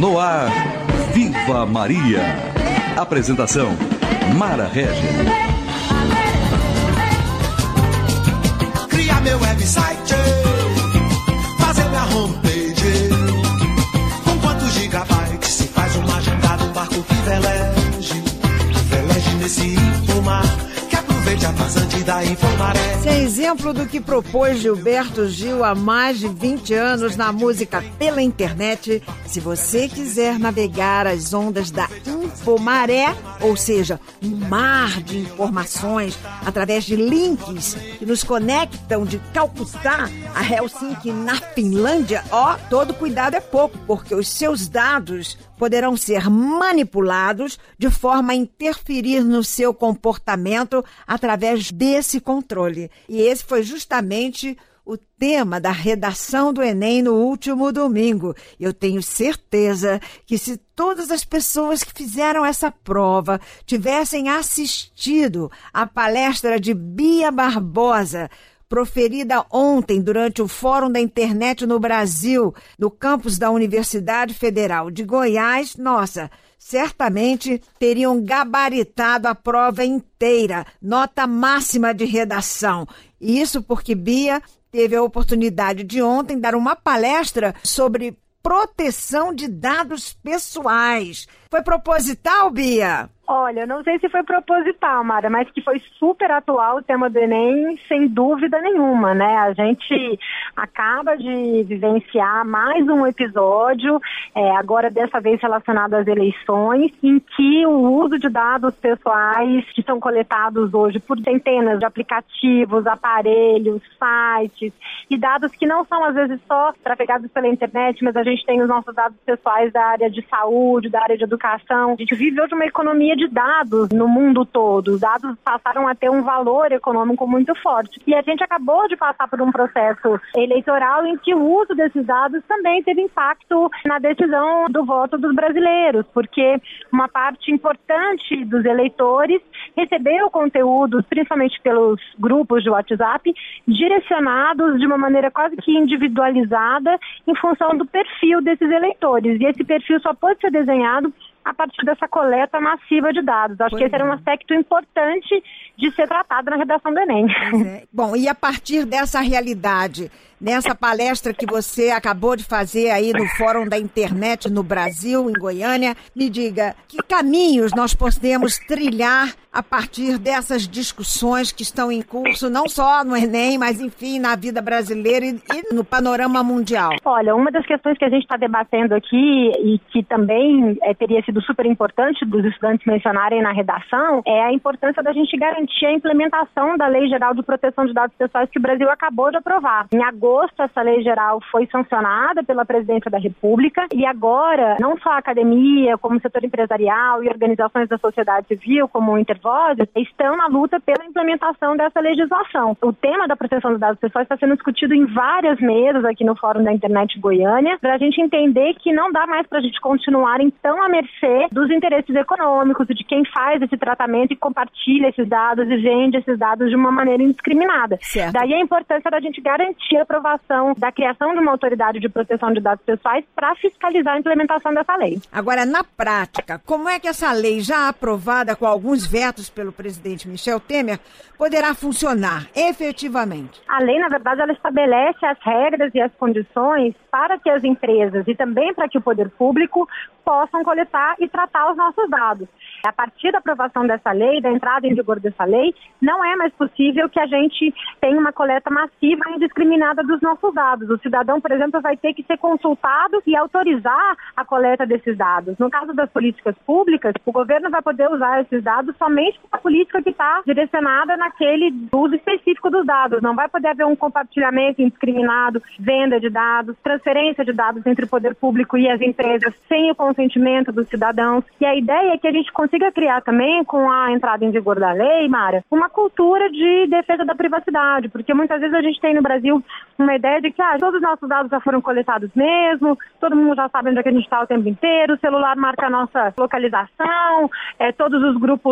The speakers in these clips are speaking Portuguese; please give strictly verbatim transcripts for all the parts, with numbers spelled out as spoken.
No ar, Viva Maria. Apresentação, Mara Régia. Criar meu website, fazer minha homepage. Com quantos gigabytes se faz uma jangada, um barco que veleje, veleje nesse infomar, que aproveite a vazante da Infomaré. Esse é exemplo do que propôs Gilberto Gil há mais de vinte anos na música pela internet. Se você quiser navegar as ondas da Infomaré, ou seja, um mar de informações através de links que nos conectam de Calcutá a Helsinki, na Finlândia, ó, todo cuidado é pouco, porque os seus dados poderão ser manipulados de forma a interferir no seu comportamento através desse controle. E esse foi justamente o tema da redação do Enem no último domingo. Eu tenho certeza que se todas as pessoas que fizeram essa prova tivessem assistido à palestra de Bia Barbosa, proferida ontem durante o Fórum da Internet no Brasil, no campus da Universidade Federal de Goiás, nossa, certamente teriam gabaritado a prova inteira, nota máxima de redação. Isso porque Bia teve a oportunidade de ontem dar uma palestra sobre proteção de dados pessoais. Foi proposital, Bia? Olha, não sei se foi proposital, Mara, mas que foi super atual o tema do Enem, sem dúvida nenhuma, né? A gente acaba de vivenciar mais um episódio, é, agora dessa vez relacionado às eleições, em que o uso de dados pessoais que são coletados hoje por centenas de aplicativos, aparelhos, sites, e dados que não são às vezes só trafegados pela internet, mas a gente tem os nossos dados pessoais da área de saúde, da área de educação. A gente vive hoje uma economia de dados no mundo todo. Os dados passaram a ter um valor econômico muito forte. E a gente acabou de passar por um processo eleitoral em que o uso desses dados também teve impacto na decisão do voto dos brasileiros, porque uma parte importante dos eleitores recebeu conteúdos, principalmente pelos grupos de WhatsApp, direcionados de uma maneira quase que individualizada em função do perfil desses eleitores. E esse perfil só pode ser desenhado a partir dessa coleta massiva de dados. Acho pois que esse é. era um aspecto importante de ser tratado na redação do Enem. É. Bom, e a partir dessa realidade, nessa palestra que você acabou de fazer aí no Fórum da Internet no Brasil, em Goiânia, me diga, que caminhos nós podemos trilhar a partir dessas discussões que estão em curso, não só no Enem, mas, enfim, na vida brasileira e, e no panorama mundial? Olha, uma das questões que a gente está debatendo aqui e que também é, teria sido super importante dos estudantes mencionarem na redação é a importância da gente garantir a implementação da Lei Geral de Proteção de Dados Pessoais que o Brasil acabou de aprovar. Em agosto, essa lei geral foi sancionada pela Presidência da República e agora, não só a academia, como o setor empresarial e organizações da sociedade civil, como o Intervozes, estão na luta pela implementação dessa legislação. O tema da proteção dos dados pessoais está sendo discutido em várias mesas aqui no Fórum da Internet Goiânia, para a gente entender que não dá mais para a gente continuar então a mercê dos interesses econômicos, de quem faz esse tratamento e compartilha esses dados e vende esses dados de uma maneira indiscriminada. Certo. Daí a importância da gente garantir a aprovação da criação de uma autoridade de proteção de dados pessoais para fiscalizar a implementação dessa lei. Agora, na prática, como é que essa lei, já aprovada com alguns vetos pelo presidente Michel Temer, poderá funcionar efetivamente? A lei, na verdade, ela estabelece as regras e as condições para que as empresas e também para que o poder público possam coletar e tratar os nossos dados. A partir da aprovação dessa lei, da entrada em vigor dessa lei, não é mais possível que a gente tenha uma coleta massiva e indiscriminada dos nossos dados. O cidadão, por exemplo, vai ter que ser consultado e autorizar a coleta desses dados. No caso das políticas públicas, o governo vai poder usar esses dados somente para a política que está direcionada naquele uso específico dos dados. Não vai poder haver um compartilhamento indiscriminado, venda de dados, transferência de dados entre o poder público e as empresas sem o consentimento dos cidadãos. E a ideia é que a gente consiga criar também, com a entrada em vigor da lei, Mara, uma cultura de defesa da privacidade, porque muitas vezes a gente tem no Brasil uma ideia de que ah, todos os nossos dados já foram coletados mesmo, todo mundo já sabe onde é que a gente está o tempo inteiro, o celular marca a nossa localização, é, todos os grupos de troca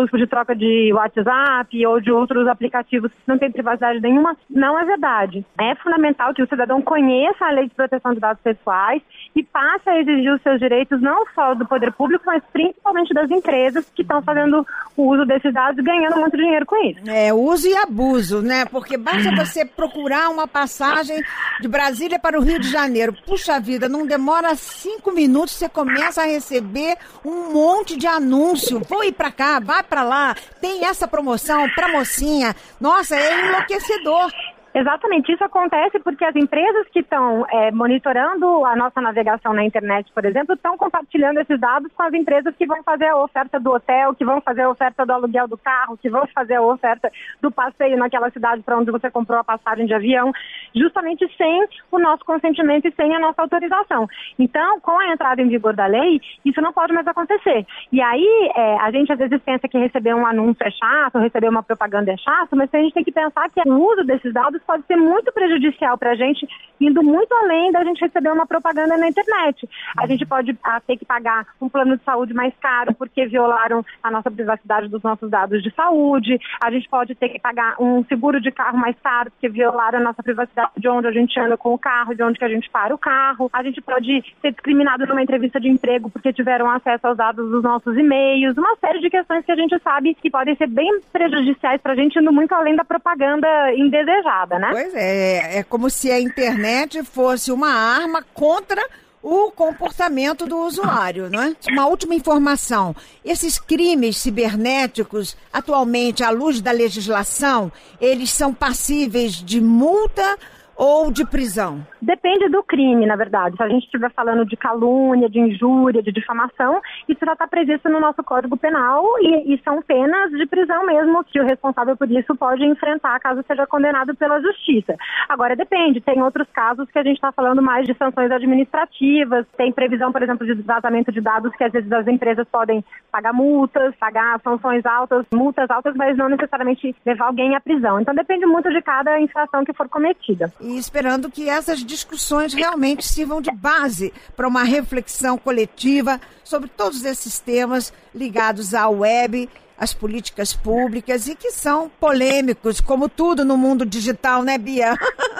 troca de WhatsApp ou de outros aplicativos que não tem privacidade nenhuma, não é verdade. É fundamental que o cidadão conheça a lei de proteção de dados pessoais e passe a exigir os seus direitos não só do poder público, mas principalmente das empresas que estão fazendo o uso desses dados e ganhando muito dinheiro com isso. É, uso e abuso, né? Porque basta você procurar uma passagem de Brasília para o Rio de Janeiro. Puxa vida, não demora cinco minutos, você começa a receber um monte de anúncio. Vou ir para cá, vai para lá, tem essa promoção para mocinha. Nossa, é enlouquecedor. Exatamente, isso acontece porque as empresas que estão é, monitorando a nossa navegação na internet, por exemplo, estão compartilhando esses dados com as empresas que vão fazer a oferta do hotel, que vão fazer a oferta do aluguel do carro, que vão fazer a oferta do passeio naquela cidade para onde você comprou a passagem de avião, justamente sem o nosso consentimento e sem a nossa autorização. Então, com a entrada em vigor da lei, isso não pode mais acontecer. E aí, é, a gente às vezes pensa que receber um anúncio é chato, receber uma propaganda é chato, mas a gente tem que pensar que o uso desses dados pode ser muito prejudicial para a gente, indo muito além da gente receber uma propaganda na internet. A gente pode a, ter que pagar um plano de saúde mais caro porque violaram a nossa privacidade dos nossos dados de saúde. A gente pode ter que pagar um seguro de carro mais caro porque violaram a nossa privacidade de onde a gente anda com o carro, de onde que a gente para o carro. A gente pode ser discriminado numa entrevista de emprego porque tiveram acesso aos dados dos nossos e-mails. Uma série de questões que a gente sabe que podem ser bem prejudiciais para a gente, indo muito além da propaganda indesejada, né? Pois é, é como se a internet fosse uma arma contra o comportamento do usuário, não é? Uma última informação, esses crimes cibernéticos, atualmente, à luz da legislação, eles são passíveis de multa ou de prisão? Depende do crime, na verdade. Se a gente estiver falando de calúnia, de injúria, de difamação, isso já está previsto no nosso Código Penal e, e são penas de prisão mesmo que o responsável por isso pode enfrentar caso seja condenado pela Justiça. Agora, depende. Tem outros casos que a gente está falando mais de sanções administrativas, tem previsão, por exemplo, de vazamento de dados que às vezes as empresas podem pagar multas, pagar sanções altas, multas altas, mas não necessariamente levar alguém à prisão. Então, depende muito de cada infração que for cometida. E esperando que essas discussões realmente sirvam de base para uma reflexão coletiva sobre todos esses temas ligados à web, às políticas públicas e que são polêmicos, como tudo no mundo digital, né, Bia?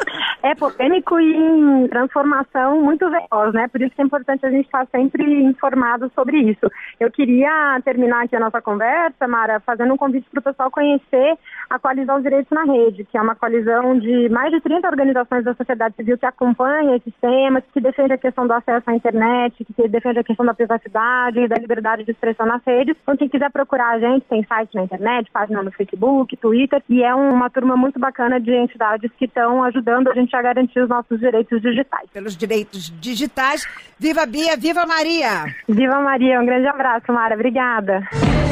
É polêmico e em transformação muito veloz, né? Por isso que é importante a gente estar sempre informado sobre isso. Eu queria terminar aqui a nossa conversa, Mara, fazendo um convite para o pessoal conhecer a Coalizão Direitos na Rede, que é uma coalizão de mais de trinta organizações da sociedade civil que acompanha esses temas, que defende a questão do acesso à internet, que defende a questão da privacidade e da liberdade de expressão nas redes. Então, quem quiser procurar a gente, tem site na internet, página no Facebook, Twitter, e é uma turma muito bacana de entidades que estão ajudando a gente a garantir os nossos direitos digitais. Pelos direitos digitais. Viva Bia, viva Maria! Viva Maria, um grande abraço, Mara. Obrigada.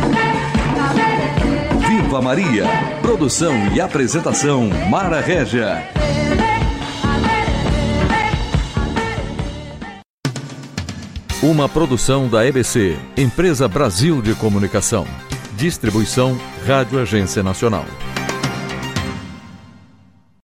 Viva Maria. Produção e apresentação, Mara Régia. Uma produção da E B C, Empresa Brasil de Comunicação. Distribuição Rádio Agência Nacional.